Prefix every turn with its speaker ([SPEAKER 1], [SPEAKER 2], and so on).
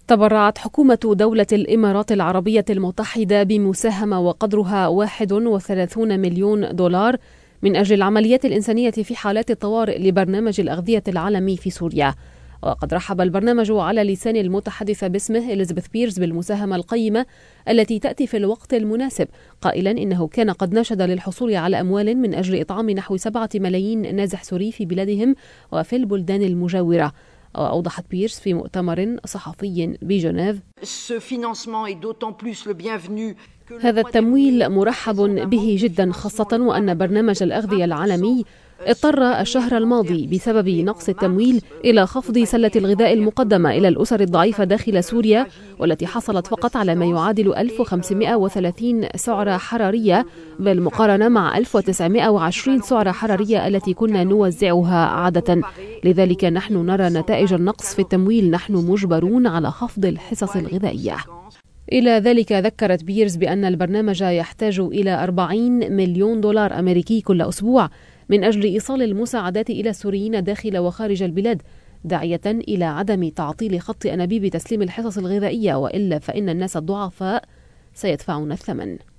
[SPEAKER 1] تبرعت حكومة دولة الإمارات العربية المتحدة بمساهمة وقدرها 31 مليون دولار من أجل العمليات الإنسانية في حالات الطوارئ لبرنامج الأغذية العالمي في سوريا. وقد رحب البرنامج على لسان المتحدثة باسمه إليزابيث بيرز بالمساهمة القيمة التي تأتي في الوقت المناسب، قائلا إنه كان قد ناشد للحصول على أموال من أجل إطعام نحو 7 ملايين نازح سوري في بلادهم وفي البلدان المجاورة. وأوضحت بيرز في مؤتمر صحفي بجنيف: هذا التمويل مرحب به جدا، خاصة وأن برنامج الأغذية العالمي اضطر الشهر الماضي بسبب نقص التمويل إلى خفض سلة الغذاء المقدمة إلى الأسر الضعيفة داخل سوريا، والتي حصلت فقط على ما يعادل 1530 سعرة حرارية بالمقارنة مع 1920 سعرة حرارية التي كنا نوزعها عادة. لذلك نحن نرى نتائج النقص في التمويل، نحن مجبرون على خفض الحصص الغذائية. إلى ذلك ذكرت بيرز بأن البرنامج يحتاج إلى 40 مليون دولار أمريكي كل أسبوع من أجل إيصال المساعدات إلى السوريين داخل وخارج البلاد، داعية إلى عدم تعطيل خط أنابيب تسليم الحصص الغذائية، وإلا فإن الناس الضعفاء سيدفعون الثمن.